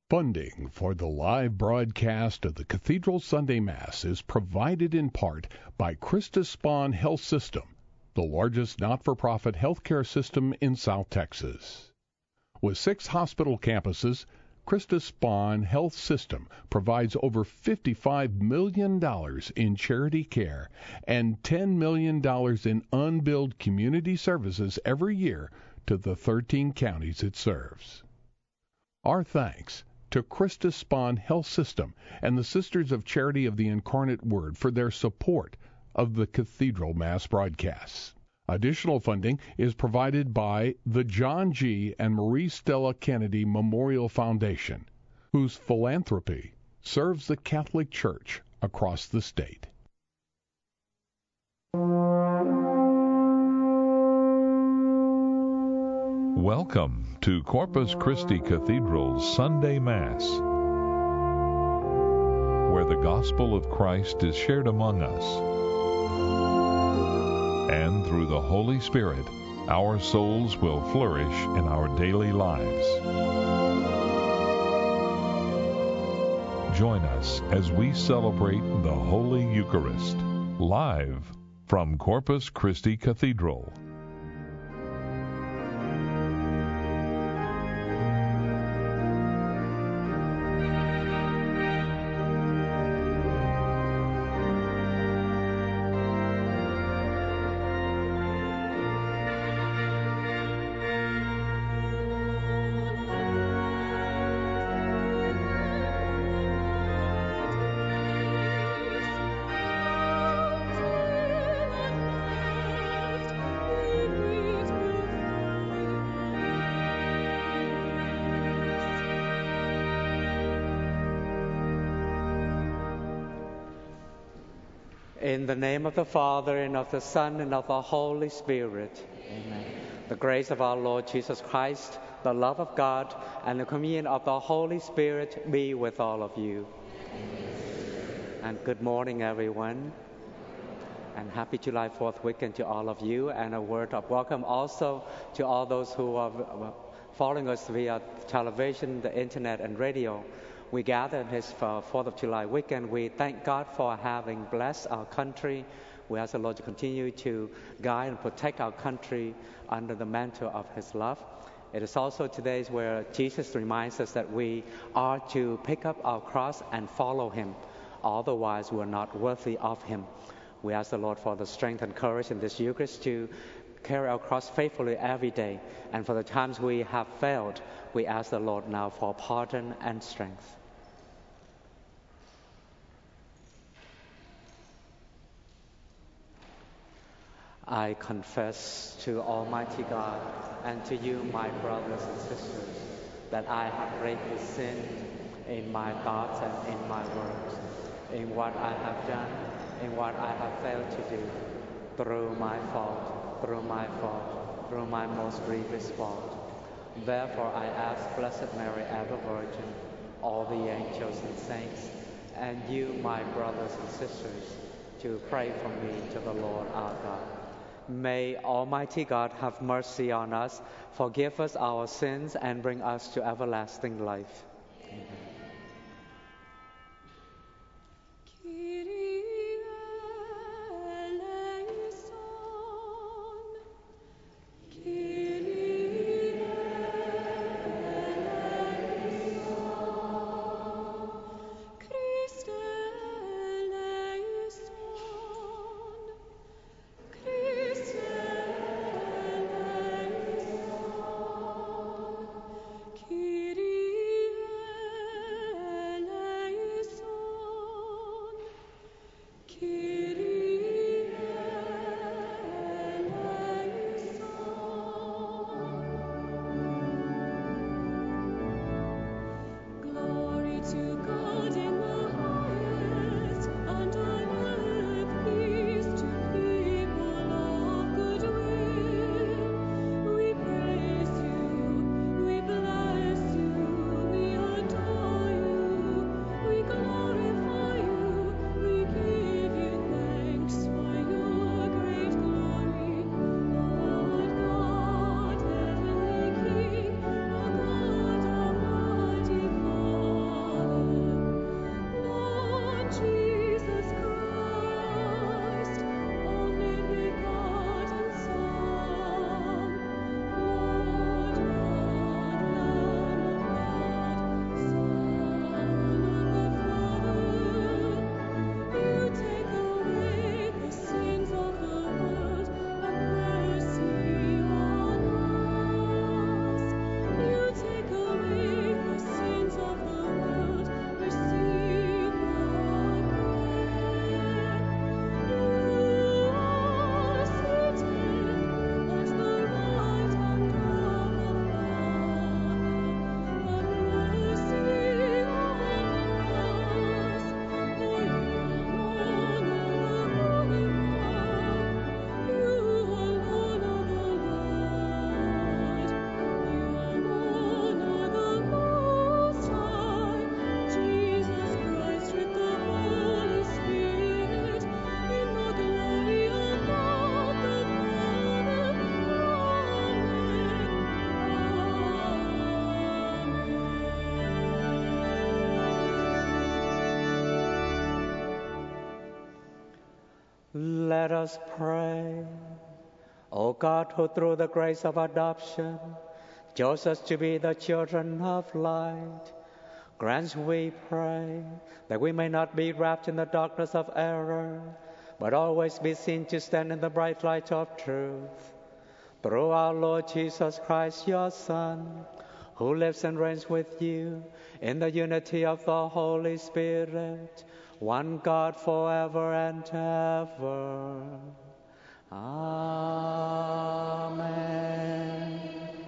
Funding for the live broadcast of the Cathedral Sunday Mass is provided in part by Christus Spohn Health System, the largest not-for-profit healthcare system in South Texas. With 6 hospital campuses, Christus Spohn Health System provides over $55 million in charity care and $10 million in unbilled community services every year to the 13 counties it serves. Our thanks to Christus Spohn Health System and the Sisters of Charity of the Incarnate Word for their support of the Cathedral Mass broadcasts. Additional funding is provided by the John G. and Marie Stella Kennedy Memorial Foundation, whose philanthropy serves the Catholic Church across the state. Welcome to Corpus Christi Cathedral's Sunday Mass, where the gospel of Christ is shared among us. And through the Holy Spirit, our souls will flourish in our daily lives. Join us as we celebrate the Holy Eucharist, live from Corpus Christi Cathedral. In the name of the Father, and of the Son, and of the Holy Spirit. Amen. The grace of our Lord Jesus Christ, the love of God, and the communion of the Holy Spirit be with all of you. Amen. And good morning, everyone. And happy July 4th weekend to all of you. And a word of welcome also to all those who are following us via television, the internet, and radio. We gather this 4th of July weekend. We thank God for having blessed our country. We ask the Lord to continue to guide and protect our country under the mantle of His love. It is also today where Jesus reminds us that we are to pick up our cross and follow Him. Otherwise, we are not worthy of Him. We ask the Lord for the strength and courage in this Eucharist to carry our cross faithfully every day. And for the times we have failed, we ask the Lord now for pardon and strength. I confess to Almighty God and to you, my brothers and sisters, that I have greatly sinned in my thoughts and in my words, in what I have done, in what I have failed to do, through my fault, through my most grievous fault. Therefore I ask Blessed Mary, ever Virgin, all the angels and saints, and you, my brothers and sisters, to pray for me to the Lord our God. May Almighty God have mercy on us, forgive us our sins, and bring us to everlasting life. Amen. Let us pray. O God, who through the grace of adoption chose us to be the children of light, grant, we pray, that we may not be wrapped in the darkness of error, but always be seen to stand in the bright light of truth. Through our Lord Jesus Christ, your Son, who lives and reigns with you in the unity of the Holy Spirit, one God forever and ever. Amen.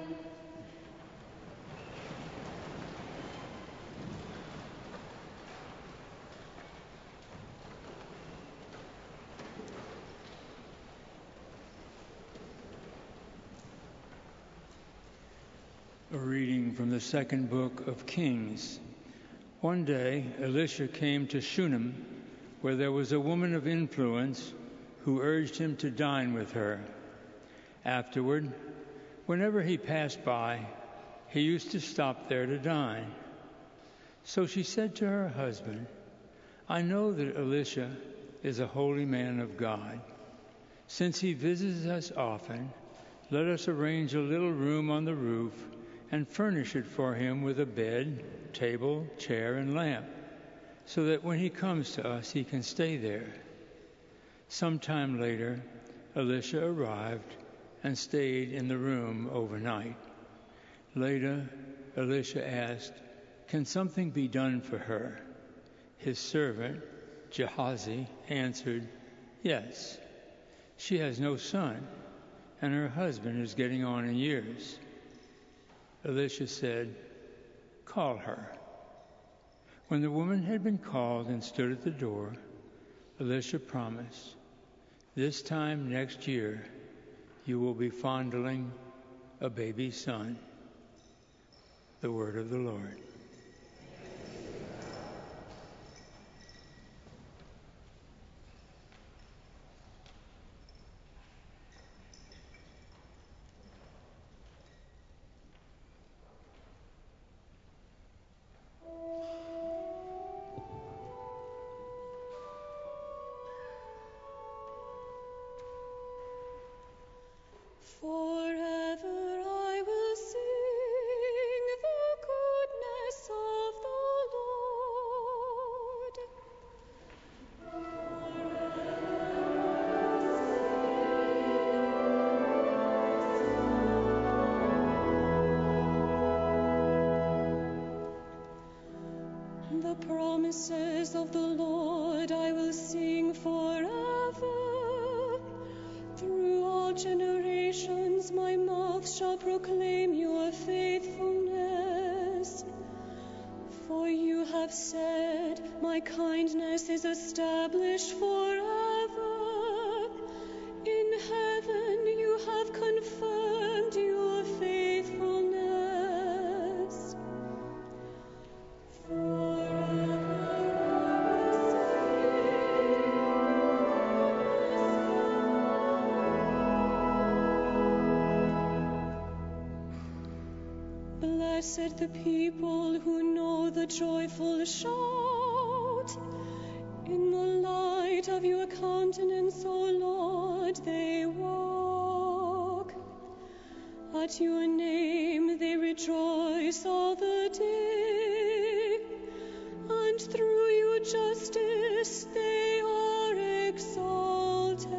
A reading from the second book of Kings. One day, Elisha came to Shunem, where there was a woman of influence who urged him to dine with her. Afterward, whenever he passed by, he used to stop there to dine. So she said to her husband, "I know that Elisha is a holy man of God. Since he visits us often, let us arrange a little room on the roof and furnish it for him with a bed, table, chair, and lamp, so that when he comes to us, he can stay there." Some time later, Elisha arrived and stayed in the room overnight. Later, Elisha asked, "Can something be done for her?" His servant, Gehazi, answered, "Yes. She has no son, and her husband is getting on in years." Elisha said, "Call her." When the woman had been called and stood at the door, Elisha promised, "This time next year, you will be fondling a baby son." The word of the Lord. Forever I will sing the goodness of the Lord. The promises of the Lord I will sing forever. Through all generations my mouth shall proclaim your faithfulness. For you have said, my kindness is established forever. In heaven you have confirmed your faithfulness. Blessed the people who know the joyful shout. In the light of your countenance, O Lord, they walk. At your name they rejoice all the day, and through your justice they are exalted.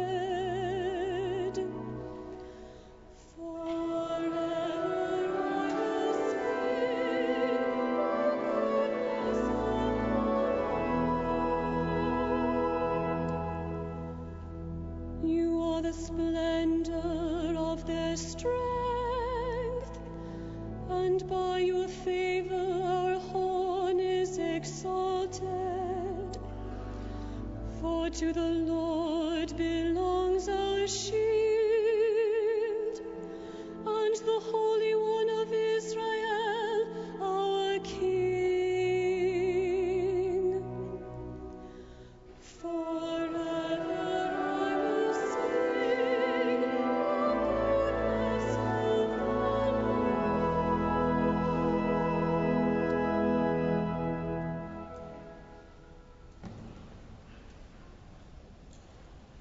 You are the splendor of their strength, and by your favor our horn is exalted. For to the Lord belongs our shield, and the Holy One of Israel, our King. Forever I will sing the goodness of the Lord.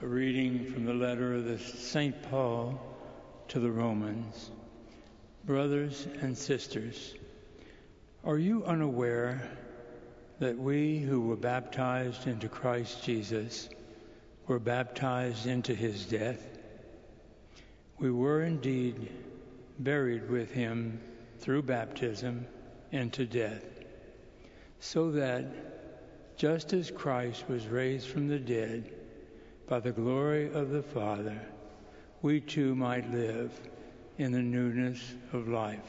A reading from the letter of the St. Paul to the Romans. Brothers and sisters, are you unaware that we who were baptized into Christ Jesus were baptized into his death? We were indeed buried with him through baptism into death, so that just as Christ was raised from the dead by the glory of the Father, we too might live in the newness of life.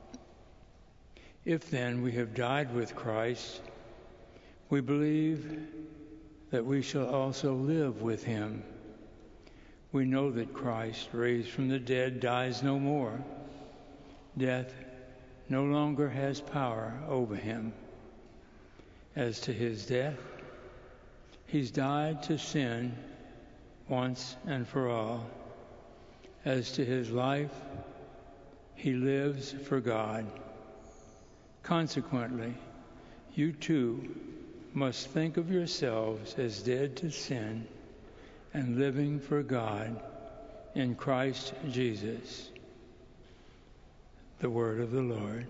If then we have died with Christ, we believe that we shall also live with him. We know that Christ, raised from the dead, dies no more. Death no longer has power over him. As to his death, he's died to sin once and for all. As to his life, he lives for God. Consequently, you too must think of yourselves as dead to sin and living for God in Christ Jesus. The word of the Lord.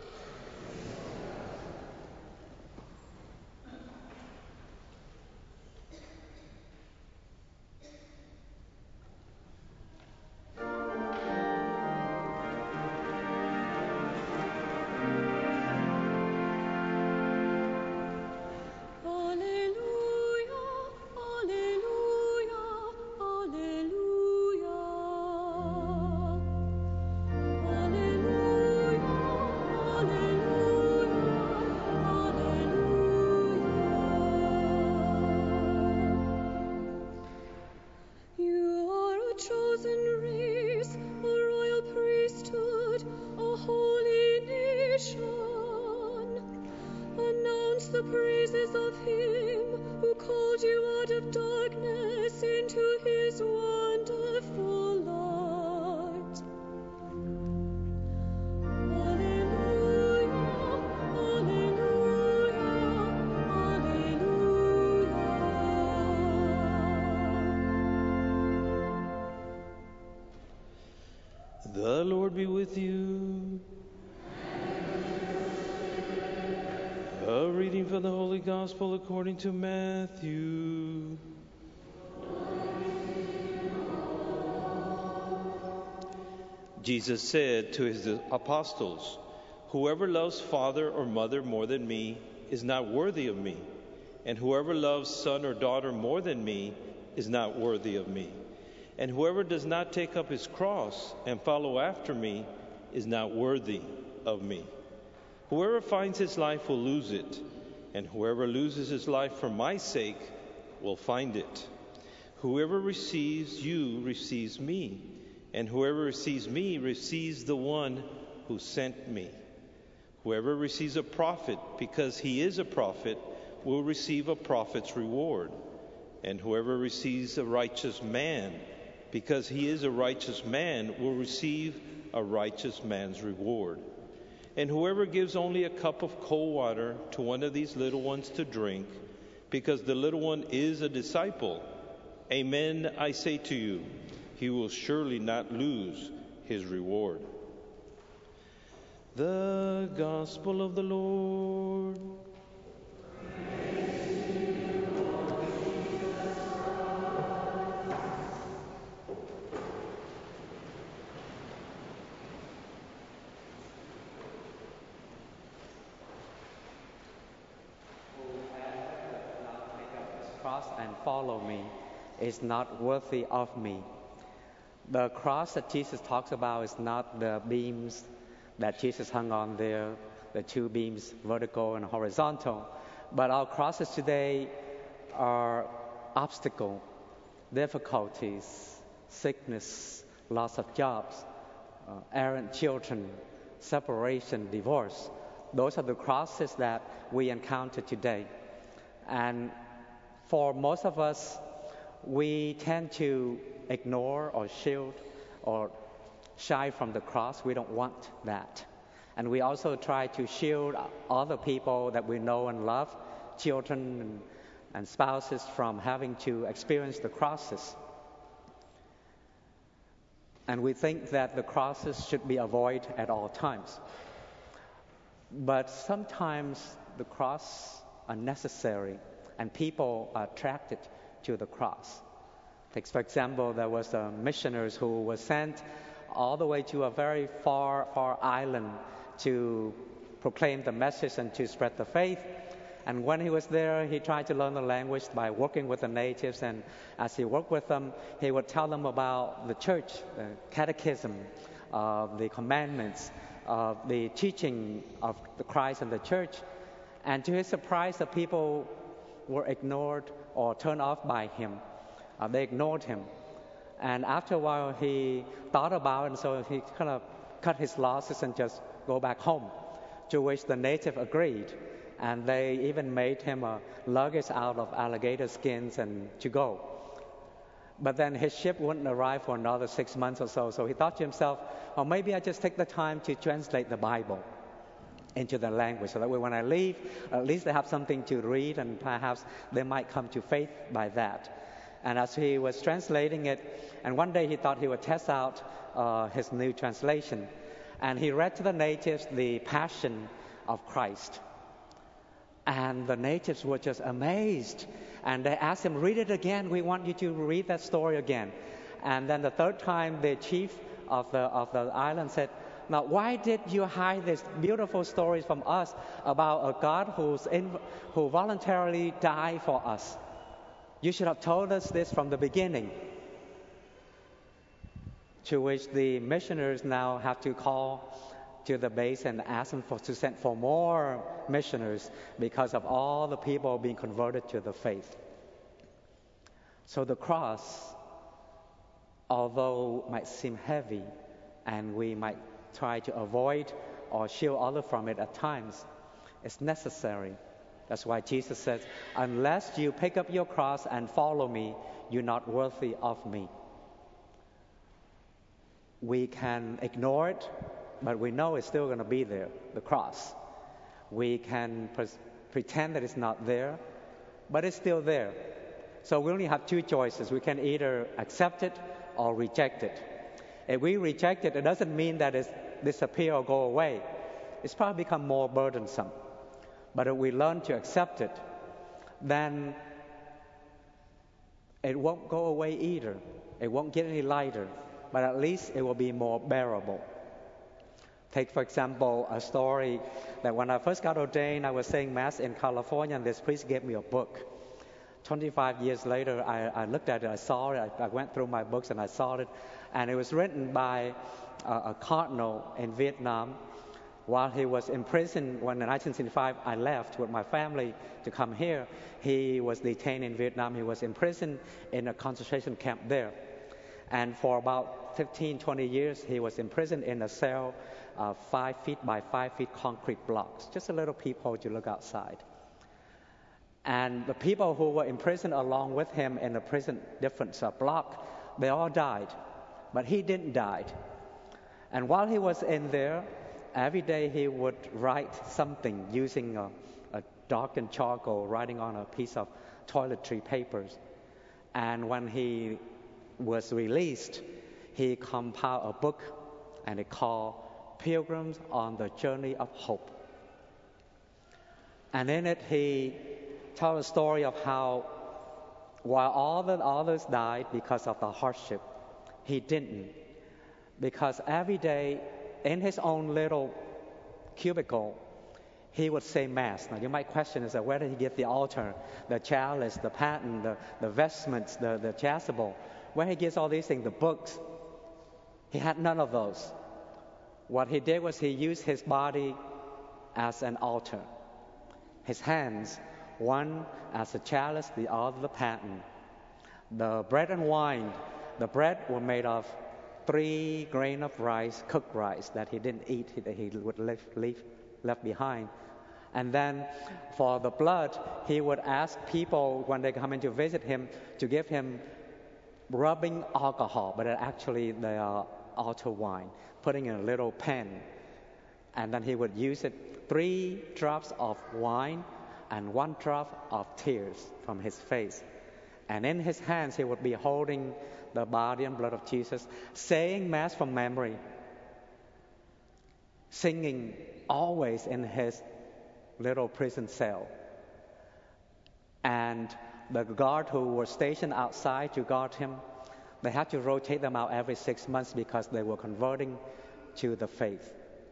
The praises of him who called you out of darkness into his wonderful light. Alleluia, alleluia, alleluia. The Lord be with you. A reading from the Holy Gospel according to Matthew. Jesus said to his apostles, "Whoever loves father or mother more than me is not worthy of me, and whoever loves son or daughter more than me is not worthy of me. And whoever does not take up his cross and follow after me is not worthy of me. Whoever finds his life will lose it, and whoever loses his life for my sake will find it. Whoever receives you receives me, and whoever receives me receives the one who sent me. Whoever receives a prophet because he is a prophet will receive a prophet's reward, and whoever receives a righteous man because he is a righteous man will receive a righteous man's reward. And whoever gives only a cup of cold water to one of these little ones to drink, because the little one is a disciple, amen, I say to you, he will surely not lose his reward." The Gospel of the Lord. And follow me is not worthy of me. The cross that Jesus talks about is not the beams that Jesus hung on there, the two beams, vertical and horizontal. But our crosses today are obstacle, difficulties, sickness, loss of jobs, errant children, separation, divorce. Those are the crosses that we encounter today. And for most of us, we tend to ignore or shield or shy from the cross. We don't want that. And we also try to shield other people that we know and love, children, and spouses from having to experience the crosses. And we think that the crosses should be avoided at all times. But sometimes the cross are necessary and people are attracted to the cross. Take, for example, there was missionaries who were sent all the way to a very far island to proclaim the message and to spread the faith. And when he was there, he tried to learn the language by working with the natives. And as he worked with them, he would tell them about the church, the catechism, the commandments, the teaching of the Christ and the church. And to his surprise, the people were ignored or turned off by him. They ignored him. And after a while, he thought about it, and so he kind of cut his losses and just go back home, to which the native agreed. And they even made him a luggage out of alligator skins and to go. But then his ship wouldn't arrive for another 6 months or so. So he thought to himself, well, maybe I just take the time to translate the Bible into the language, so that way when I leave, at least they have something to read, and perhaps they might come to faith by that. And as he was translating it, and one day he thought he would test out his new translation. And he read to the natives the Passion of Christ. And the natives were just amazed. And they asked him, read it again. We want you to read that story again. And then the third time, the chief of the island said, now, why did you hide these beautiful stories from us about a God who voluntarily died for us? You should have told us this from the beginning. To which the missionaries now have to call to the base and ask them to send for more missionaries because of all the people being converted to the faith. So the cross, although might seem heavy and we might try to avoid or shield others from it at times, it's necessary. That's why Jesus says, unless you pick up your cross and follow me, you're not worthy of me. We can ignore it, but we know it's still going to be there, the cross. We can pretend that it's not there, but it's still there. So we only have two choices. We can either accept it or reject it. If we reject it, it doesn't mean that it's disappear or go away. It's probably become more burdensome. But if we learn to accept it, then it won't go away either. It won't get any lighter, but at least it will be more bearable. Take, for example, a story that when I first got ordained, I was saying Mass in California, and this priest gave me a book. 25 years later, I looked at it, I saw it, I went through my books and I saw it, and it was written by a cardinal in Vietnam. While he was in prison, when in 1975 I left with my family to come here, he was detained in Vietnam. He was in prison in a concentration camp there. And for about 15, 20 years, he was in prison in a cell 5 feet by 5 feet concrete blocks, just a little peephole to look outside. And the people who were in prison along with him in the prison different block, they all died, but he didn't die. And while he was in there, every day he would write something using a darkened charcoal, writing on a piece of toiletry papers. And when he was released, he compiled a book, and it called Pilgrims on the Journey of Hope. And in it, he tells a story of how, while all the others died because of the hardship, he didn't. Because every day, in his own little cubicle, he would say Mass. Now, you might question, is that where did he get the altar, the chalice, the paten, the vestments, the chasuble? Where he gets all these things, the books? He had none of those. What he did was he used his body as an altar. His hands, one as a chalice, the other the paten. The bread and wine, the bread were made of 3 grains of rice, cooked rice, that he didn't eat, that he would left behind. And then for the blood, he would ask people when they come in to visit him to give him rubbing alcohol, but actually they are altar wine, putting in a little pen. And then he would use it, 3 drops of wine and one drop of tears from his face. And in his hands he would be holding the body and blood of Jesus, saying Mass from memory, singing always in his little prison cell. And the guard who were stationed outside to guard him, they had to rotate them out every 6 months because they were converting to the faith.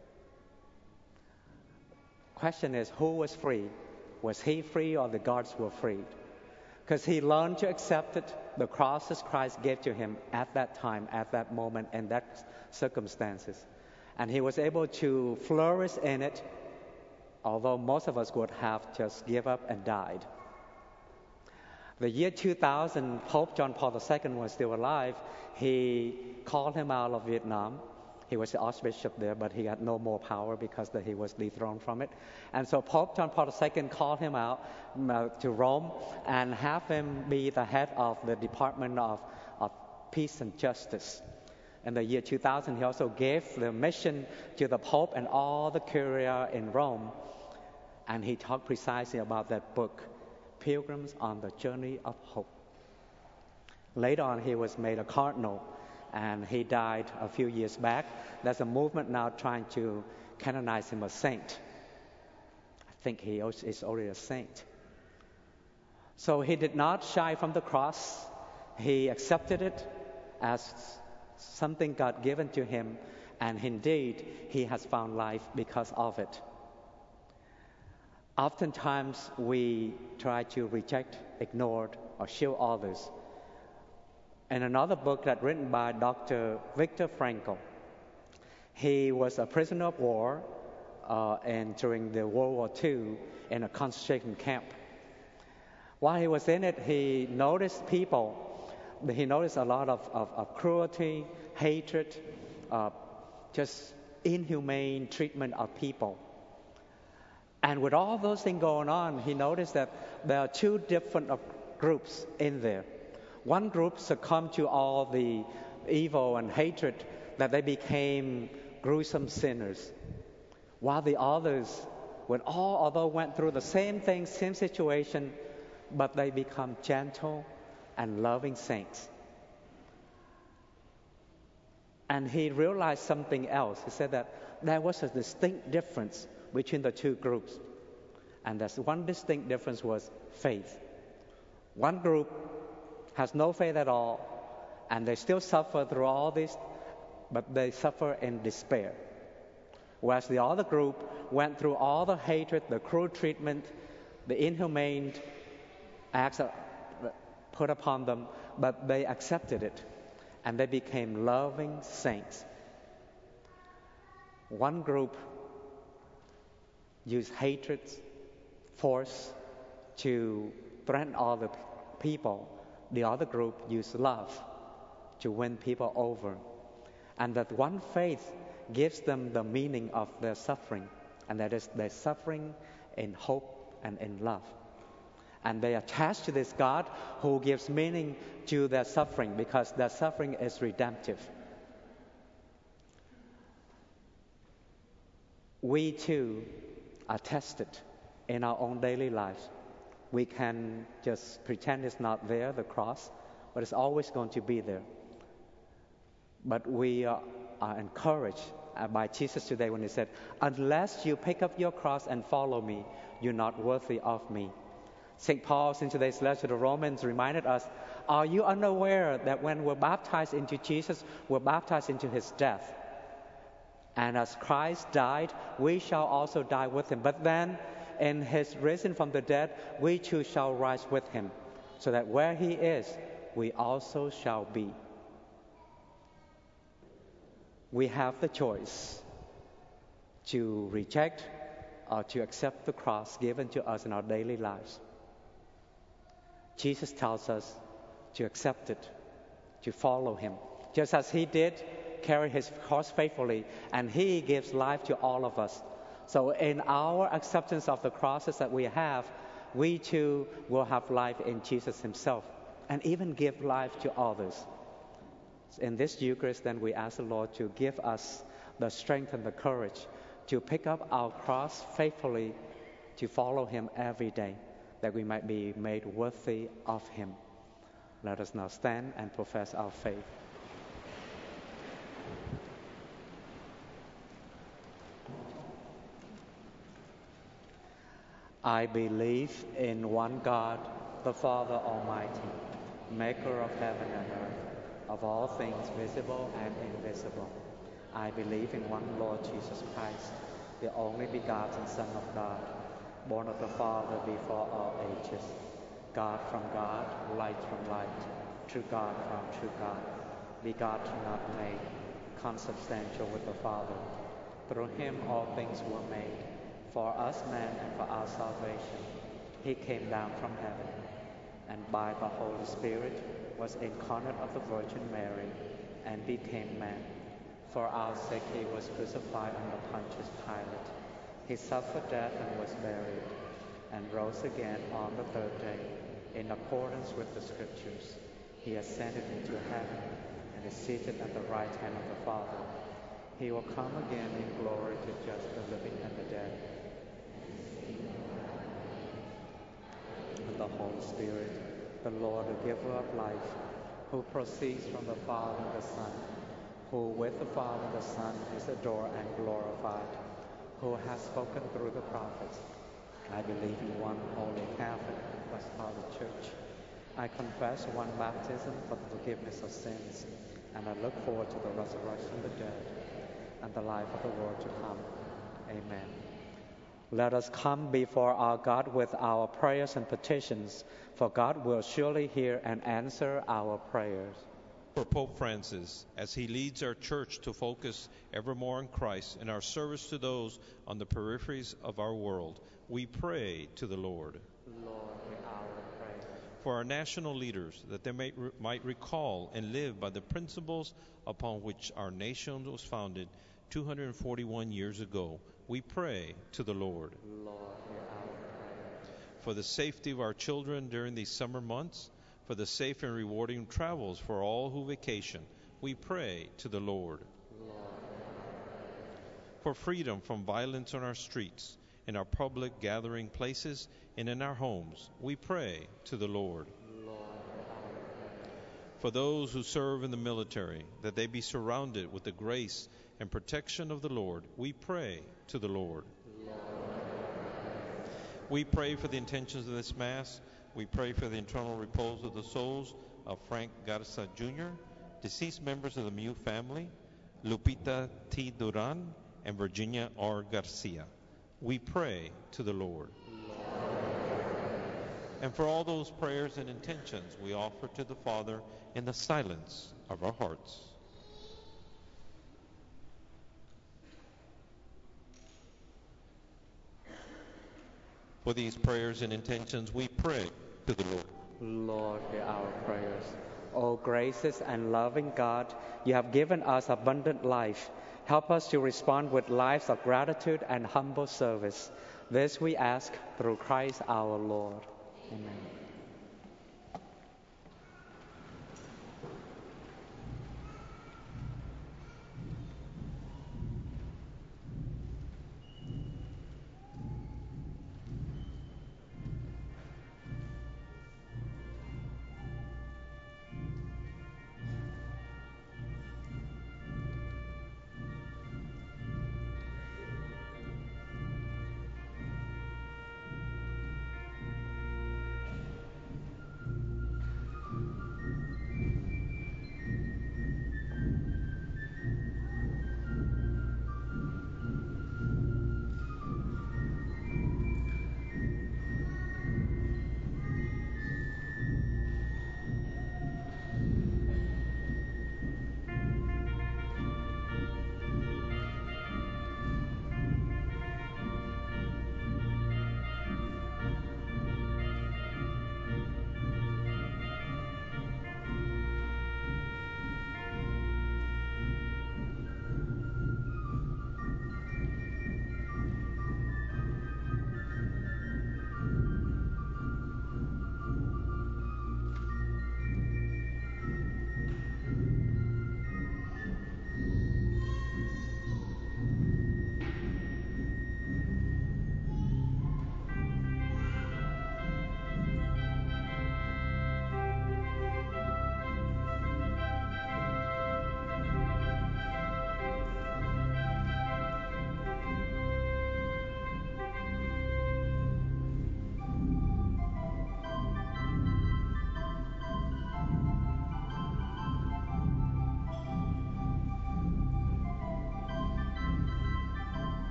Question is, who was free? Was he free or the guards were freed? Because he learned to accept it, the crosses Christ gave to him at that time, at that moment, in that circumstances. And he was able to flourish in it, although most of us would have just give up and died. The year 2000, Pope John Paul II was still alive. He called him out of Vietnam. He was the Archbishop there, but he had no more power because he was dethroned from it. And so Pope John Paul II called him out to Rome and have him be the head of the Department of Peace and Justice. In the year 2000, he also gave the mission to the Pope and all the curia in Rome. And he talked precisely about that book, Pilgrims on the Journey of Hope. Later on, he was made a cardinal, and he died a few years back. There's a movement now trying to canonize him a saint. I think he is already a saint. So he did not shy from the cross. He accepted it as something God given to him, and indeed, he has found life because of it. Oftentimes, we try to reject, ignore, or shield others. In another book that's written by Dr. Viktor Frankl, he was a prisoner of war and during the World War II in a concentration camp. While he was in it, he noticed people. He noticed a lot of cruelty, hatred, just inhumane treatment of people. And with all those things going on, he noticed that there are two different groups in there. One group succumbed to all the evil and hatred that they became gruesome sinners, while the others, although went through the same thing, same situation, but they become gentle and loving saints. And he realized something else. He said that there was a distinct difference between the two groups. And that one distinct difference was faith. One group has no faith at all, and they still suffer through all this, but they suffer in despair. Whereas the other group went through all the hatred, the cruel treatment, the inhumane acts put upon them, but they accepted it, and they became loving saints. One group used hatred, force to threaten other people. The other group used love to win people over. And that one faith gives them the meaning of their suffering, and that is their suffering in hope and in love. And they attach to this God who gives meaning to their suffering, because their suffering is redemptive. We too are tested in our own daily lives. We can just pretend it's not there, the cross, but it's always going to be there. But we are encouraged by Jesus today when he said, unless you pick up your cross and follow me, you're not worthy of me. St. Paul, in today's letter to the Romans, reminded us, are you unaware that when we're baptized into Jesus, we're baptized into his death? And as Christ died, we shall also die with him. But then, in his risen from the dead, we too shall rise with him, so that where he is, we also shall be. We have the choice to reject or to accept the cross given to us in our daily lives. Jesus tells us to accept it, to follow him, just as he did carry his cross faithfully, and he gives life to all of us. So in our acceptance of the crosses that we have, we too will have life in Jesus himself, and even give life to others. In this Eucharist, then, we ask the Lord to give us the strength and the courage to pick up our cross faithfully to follow him every day, that we might be made worthy of him. Let us now stand and profess our faith. I believe in one God, the Father Almighty, maker of heaven and earth, of all things visible and invisible. I believe in one Lord Jesus Christ, the only begotten Son of God, born of the Father before all ages, God from God, light from light, true God from true God, begotten, not made, consubstantial with the Father. Through him all things were made. For us men and for our salvation, he came down from heaven, and by the Holy Spirit was incarnate of the Virgin Mary, and became man. For our sake he was crucified under Pontius Pilate. He suffered death and was buried, and rose again on the third day, in accordance with the Scriptures. He ascended into heaven, and is seated at the right hand of the Father. He will come again in glory to judge the living and the dead. And the Holy Spirit, the Lord, the giver of life, who proceeds from the Father and the Son, who with the Father and the Son is adored and glorified, who has spoken through the prophets. I believe in one holy Catholic and Apostolic Church. I confess one baptism for the forgiveness of sins, and I look forward to the resurrection of the dead and the life of the world to come. Amen. Let us come before our God with our prayers and petitions, for God will surely hear and answer our prayers. For Pope Francis, as he leads our church to focus evermore on Christ in our service to those on the peripheries of our world, we pray to the Lord. Lord, hear our prayer. For our national leaders, that they might recall and live by the principles upon which our nation was founded 241 years ago, we pray to the Lord. Lord, hear our prayer. For the safety of our children during these summer months, for the safe and rewarding travels for all who vacation, we pray to the Lord. Lord, For freedom from violence on our streets, in our public gathering places, and in our homes, we pray to the Lord. Lord, hear our prayer. For those who serve in the military, that they be surrounded with the grace and protection of the Lord, we pray to the Lord. We pray for the intentions of this Mass. We pray for the eternal repose of the souls of Frank Garza Jr., deceased members of the Mew family, Lupita T. Duran, and Virginia R. Garcia. We pray to the Lord. And for all those prayers and intentions we offer to the Father in the silence of our hearts. For these prayers and intentions we pray to the Lord. Lord, hear our prayers. O gracious and loving God, you have given us abundant life. Help us to respond with lives of gratitude and humble service. This we ask through Christ our Lord. Amen.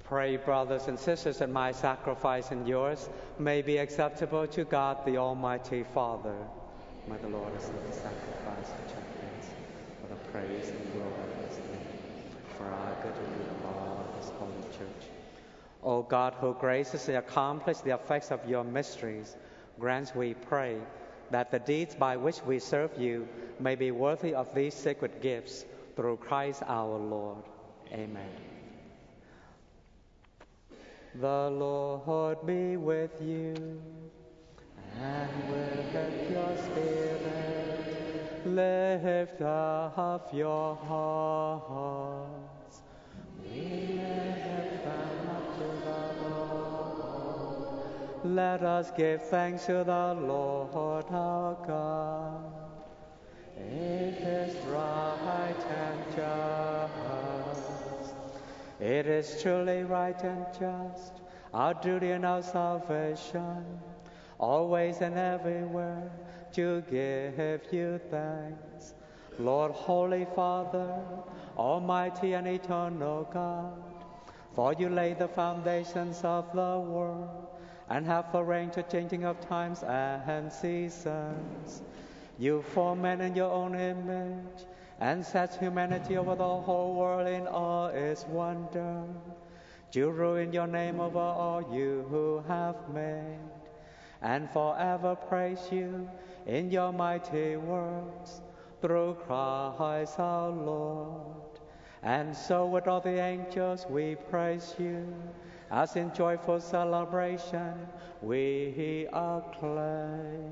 Pray, brothers and sisters, that my sacrifice and yours may be acceptable to God, the Almighty Father. May the Lord accept the sacrifice of your hands for the praise and glory of his name, for our good and good of all of his holy church. O God, who graciously accomplish the effects of your mysteries, grant, we pray, that the deeds by which we serve you may be worthy of these sacred gifts, through Christ our Lord. Amen. The Lord be with you, and with your spirit. Lift up your hearts. We lift them up to the Lord. Let us give thanks to the Lord our God. It is right and just. It is truly right and just, our duty and our salvation, always and everywhere to give you thanks. Lord, Holy Father, Almighty and eternal God, for you laid the foundations of the world and have arranged the changing of times and seasons. You form man in your own image and set humanity over the whole world in all its wonder. You rule in your name over all you who have made, and forever praise you in your mighty works, through Christ our Lord. And so with all the angels we praise you, as in joyful celebration we acclaim.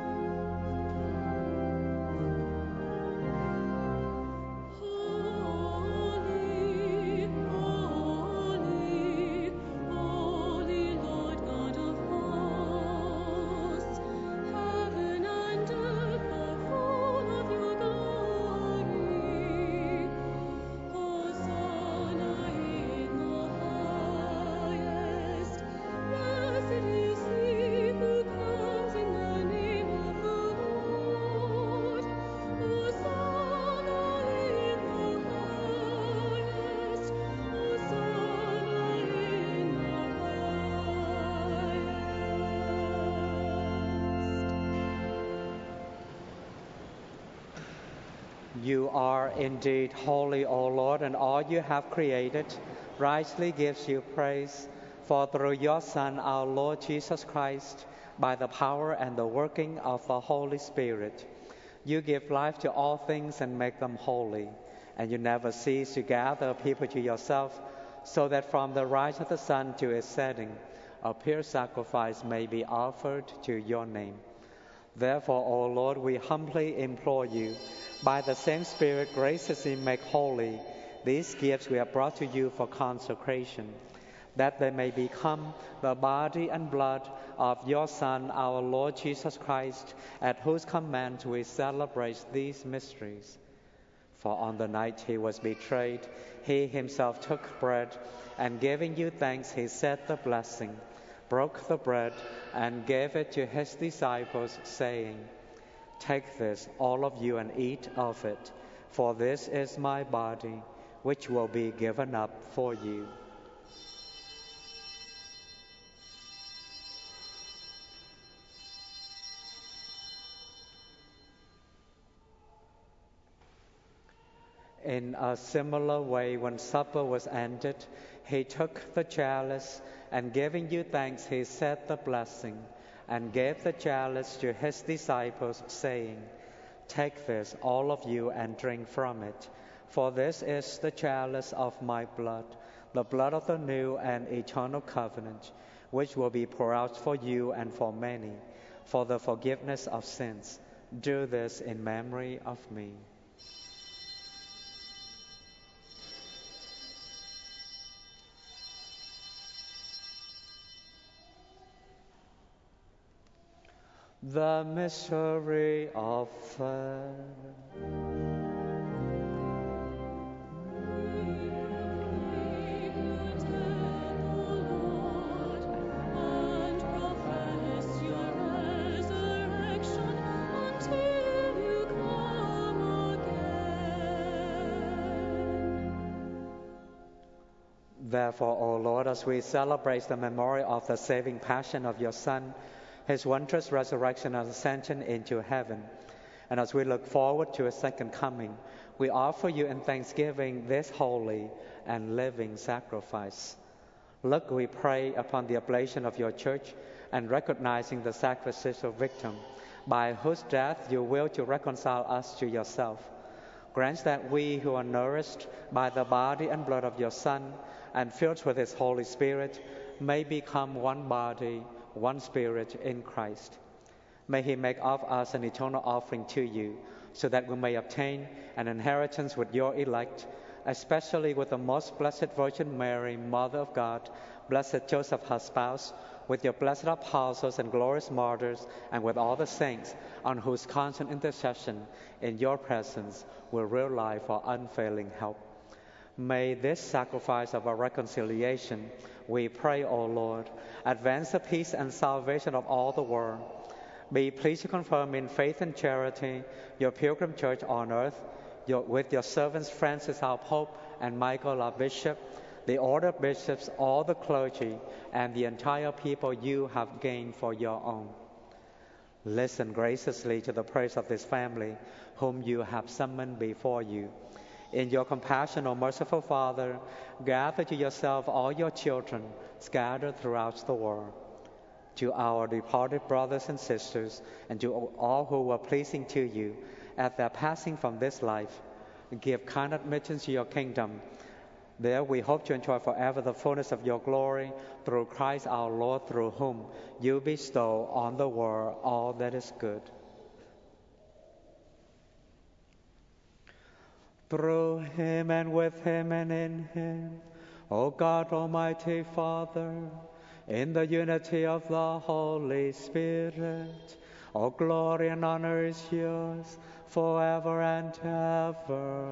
You are indeed holy, O Lord, and all you have created rightly gives you praise. For through your Son, our Lord Jesus Christ, by the power and the working of the Holy Spirit, you give life to all things and make them holy. And you never cease to gather people to yourself, so that from the rise of the sun to its setting, a pure sacrifice may be offered to your name. Therefore, O Lord, we humbly implore you, by the same Spirit graciously make holy these gifts we have brought to you for consecration, that they may become the body and blood of your Son, our Lord Jesus Christ, at whose command we celebrate these mysteries. For on the night he was betrayed, he himself took bread, and giving you thanks, he said the blessing, broke the bread, and gave it to his disciples, saying, "Take this, all of you, and eat of it, for this is my body, which will be given up for you." In a similar way, when supper was ended, he took the chalice, and giving you thanks, he said the blessing, and gave the chalice to his disciples, saying, "Take this, all of you, and drink from it, for this is the chalice of my blood, the blood of the new and eternal covenant, which will be poured out for you and for many, for the forgiveness of sins. Do this in memory of me." The mystery of faith. Therefore, O Lord, as we celebrate the memorial of the saving passion of your Son, his wondrous resurrection and ascension into heaven, and as we look forward to his second coming, we offer you in thanksgiving this holy and living sacrifice. Look, we pray, upon the oblation of your church and recognizing the sacrificial victim, by whose death you will to reconcile us to yourself. Grant that we who are nourished by the body and blood of your Son and filled with his Holy Spirit may become one body, one spirit in Christ. May he make of us an eternal offering to you, so that we may obtain an inheritance with your elect, especially with the most blessed Virgin Mary, Mother of God, blessed Joseph, her spouse, with your blessed apostles and glorious martyrs, and with all the saints, on whose constant intercession in your presence we rely for unfailing help. May this sacrifice of our reconciliation, we pray, O Lord, advance the peace and salvation of all the world. Be pleased to confirm in faith and charity your pilgrim church on earth, with your servants Francis our Pope and Michael our Bishop, the order of bishops, all the clergy, and the entire people you have gained for your own. Listen graciously to the prayers of this family, whom you have summoned before you. In your compassion, O merciful Father, gather to yourself all your children scattered throughout the world. To our departed brothers and sisters, and to all who were pleasing to you at their passing from this life, give kind admittance to your kingdom. There we hope to enjoy forever the fullness of your glory, through Christ our Lord, through whom you bestow on the world all that is good. Through him and with him and in him, O God, Almighty Father, in the unity of the Holy Spirit, all glory and honor is yours forever and ever.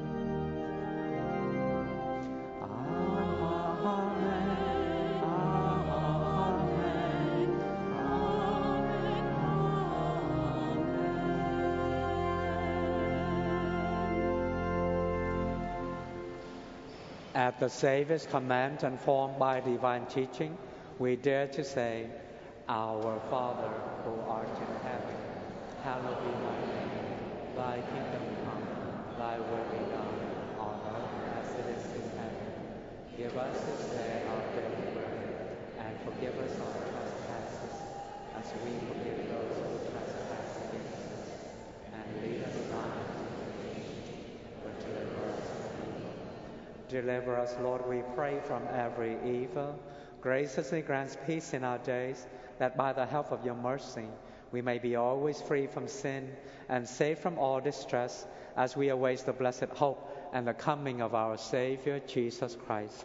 At the Savior's command and formed by divine teaching, we dare to say, Our Father, who art in heaven, hallowed be thy name. Thy kingdom come, thy will be done, on earth as it is in heaven. Give us this day our daily bread, and forgive us our trespasses, as we forgive those who trespass against us. And lead us not into temptation, but deliver us from evil. Deliver us, Lord, we pray, from every evil. Graciously grants peace in our days, that by the help of your mercy we may be always free from sin and safe from all distress, as we await the blessed hope and the coming of our Savior, Jesus Christ.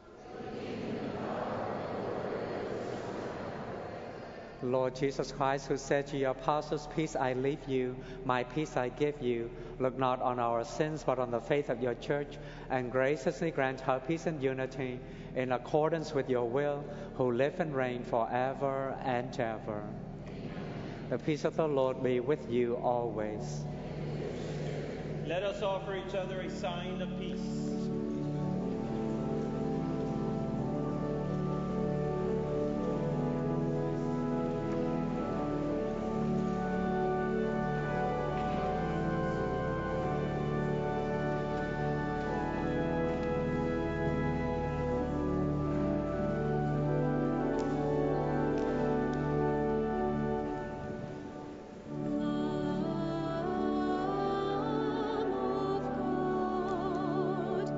Lord Jesus Christ, who said to your apostles, Peace I leave you, my peace I give you, look not on our sins, but on the faith of your church, and graciously grant her peace and unity in accordance with your will, who live and reign forever and ever. The peace of the Lord be with you always. Let us offer each other a sign of peace. Lamb of God,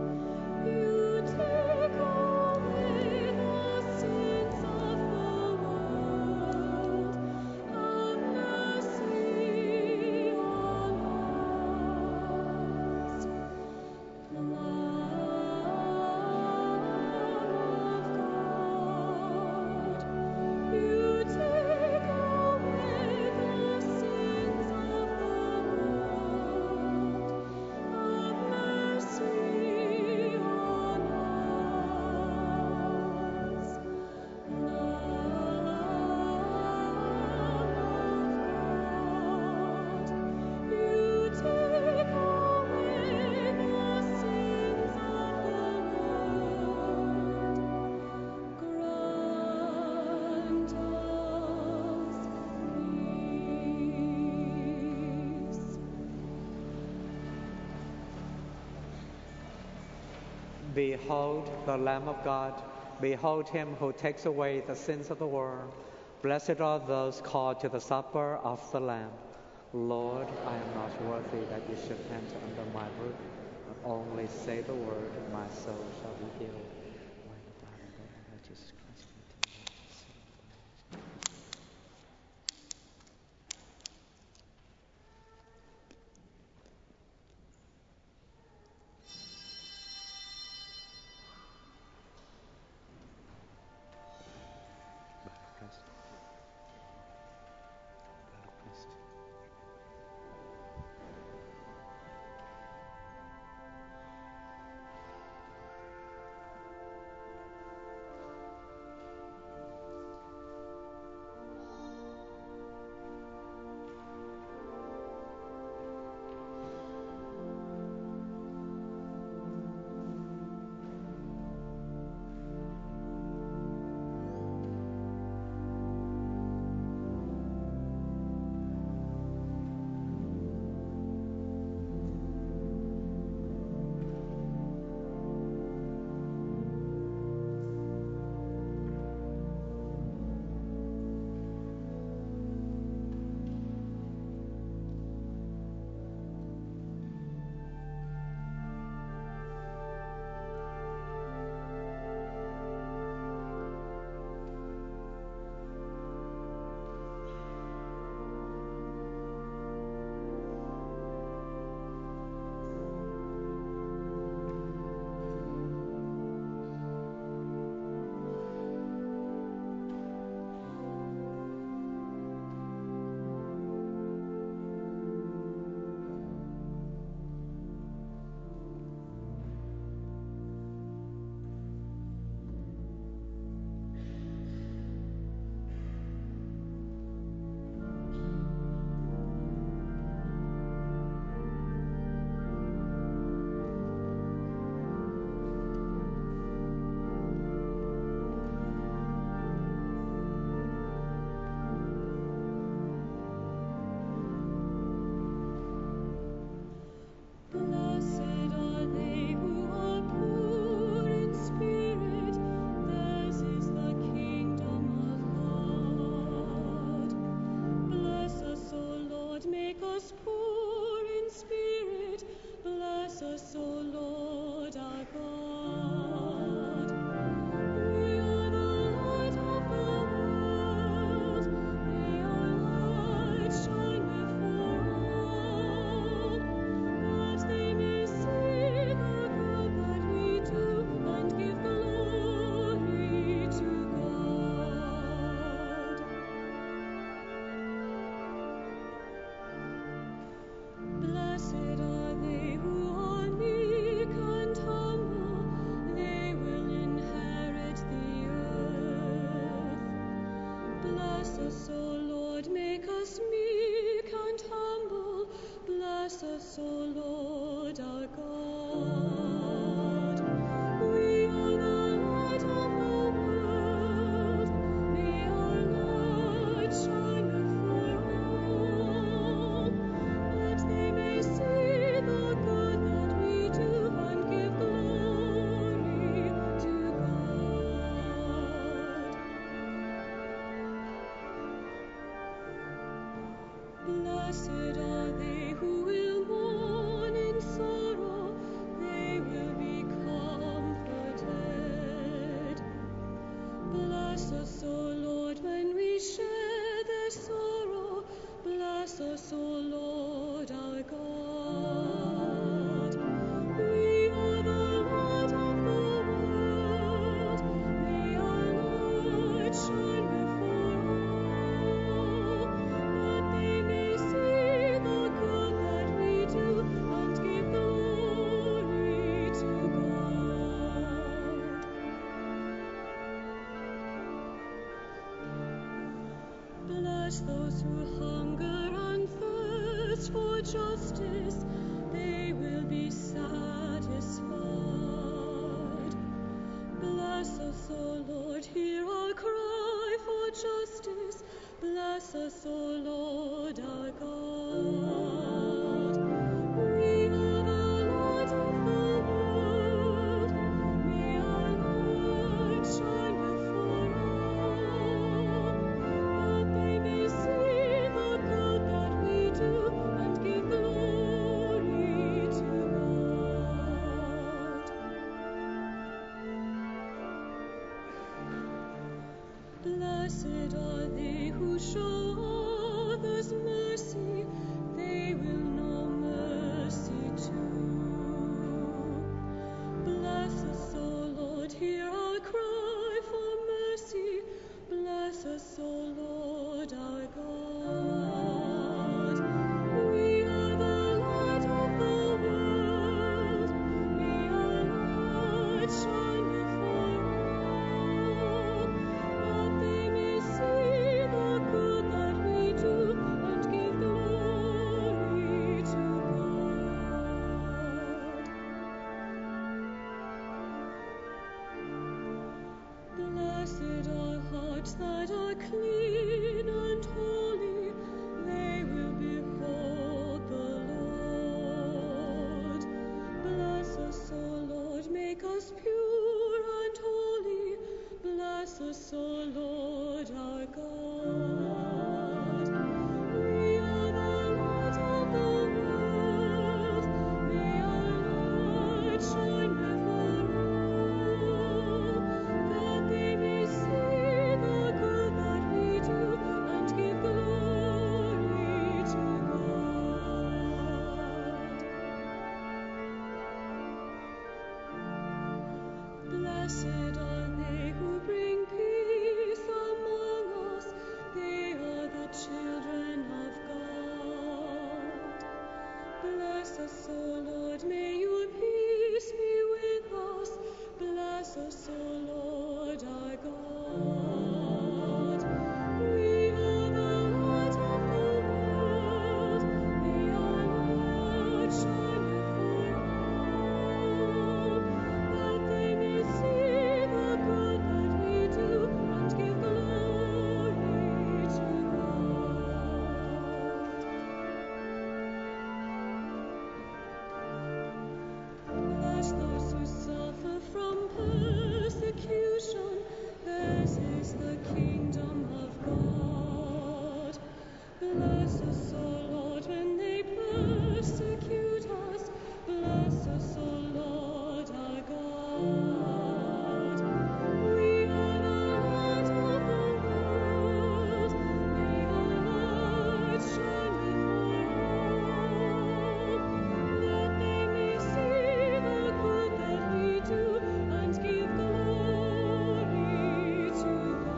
Behold the Lamb of God. Behold him who takes away the sins of the world. Blessed are those called to the supper of the Lamb. Lord, I am not worthy that you should enter under my roof, but only say the word, and my soul shall be healed. By the blood of the Lord Jesus Christ. Those who hunger and thirst for justice, they will be satisfied. Bless us, O Lord, hear our cry for justice. Bless us, O Lord, our God. We are the light of the world. Blessed are they who show others mercy, they will know mercy too. Bless us, O Lord, hear our cry for mercy. Bless us, O Lord, our God. We are the light of the world. May our light shine before all, that they may see the good that we do and give glory to God. Blessed are hearts that are clean and holy, they will behold the Lord. Bless us, O Lord, make us pure and holy. Bless us, O Lord, our God. We are the light of the world. May our light shine before all, that they may see the good that we do and give glory to God. Blessed are they who bring peace among us, they are the children of God. Bless us, O Lord, may your peace be with us. Bless us, O Lord, our God. We are the light of the world. May our light shine before all, that they may see the good that we do and give glory to God. Bless those who suffer from persecution. Theirs is the kingdom of God. Bless us, O Lord, when they persecute us. Bless us, O Lord, our God. We are the light of the world. May our light shine before all, that they may see the good that we do and give glory to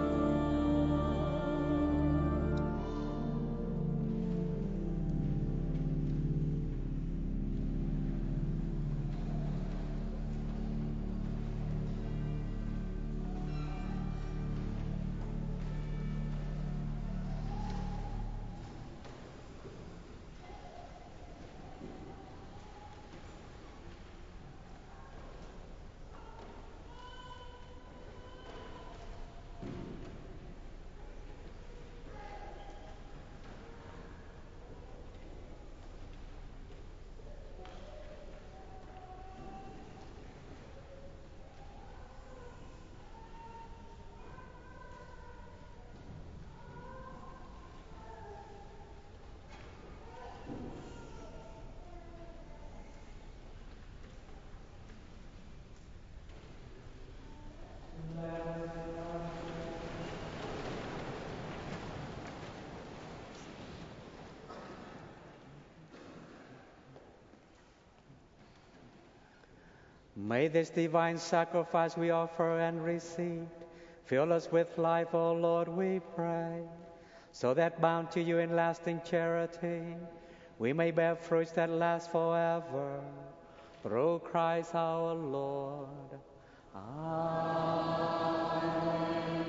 May this divine sacrifice we offer and receive fill us with life, O Lord, we pray, so that bound to you in lasting charity, we may bear fruits that last forever. Through Christ our Lord. Amen.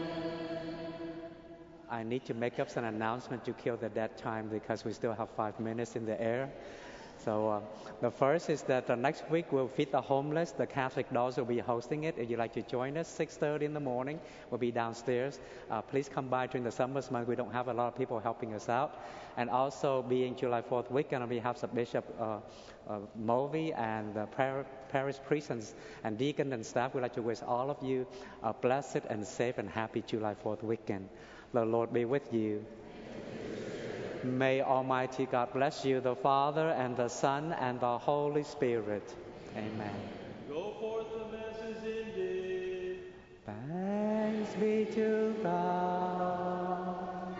I need to make up some announcement to kill the dead time because we still have 5 minutes in the air. So the first is that next week we'll feed the homeless. The Catholic Dolls will be hosting it. If you'd like to join us, 6:30 in the morning, we'll be downstairs. Please come by during the summer month. We don't have a lot of people helping us out. And also being July 4th weekend, on behalf of Bishop Mulvey and the parish priests and deacon and staff, we'd like to wish all of you a blessed and safe and happy July 4th weekend. The Lord be with you. May Almighty God bless you, the Father, and the Son, and the Holy Spirit. Amen. Go forth, the Mass is ended. Thanks Thanks be to God.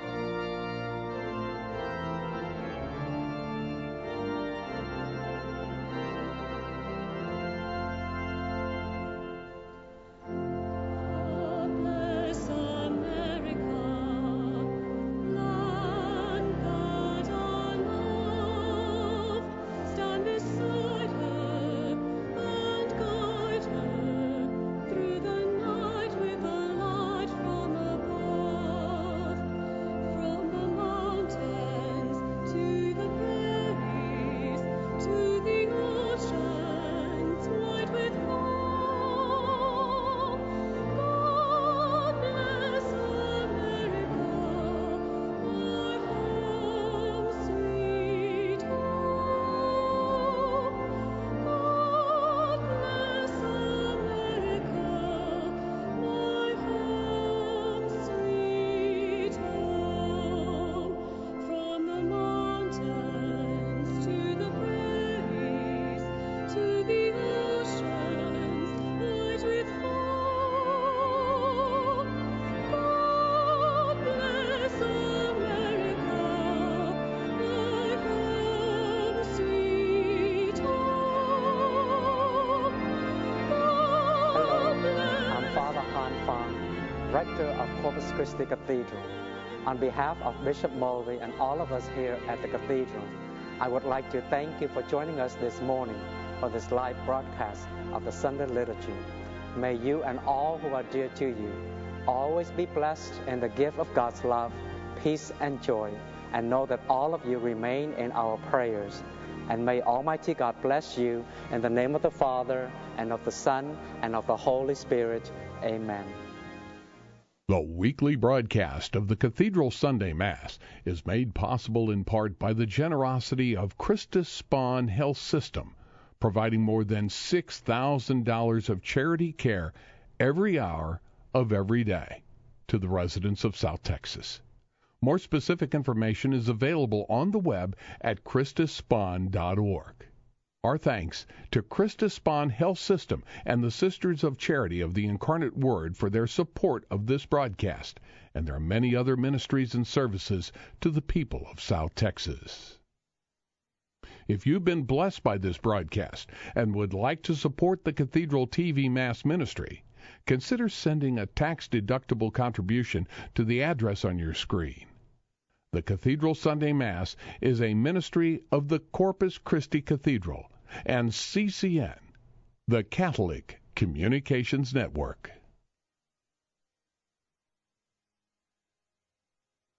Rector of Corpus Christi Cathedral. On behalf of Bishop Mulvey and all of us here at the Cathedral, I would like to thank you for joining us this morning for this live broadcast of the Sunday Liturgy. May you and all who are dear to you always be blessed in the gift of God's love, peace, and joy, and know that all of you remain in our prayers. And may Almighty God bless you in the name of the Father, and of the Son, and of the Holy Spirit. Amen. The weekly broadcast of the Cathedral Sunday Mass is made possible in part by the generosity of Christus Spohn Health System, providing more than $6,000 of charity care every hour of every day to the residents of South Texas. More specific information is available on the web at ChristusSpohn.org. Our thanks to Christus Spohn Health System and the Sisters of Charity of the Incarnate Word for their support of this broadcast and their many other ministries and services to the people of South Texas. If you've been blessed by this broadcast and would like to support the Cathedral TV Mass Ministry, consider sending a tax-deductible contribution to the address on your screen. The Cathedral Sunday Mass is a ministry of the Corpus Christi Cathedral and CCN, the Catholic Communications Network.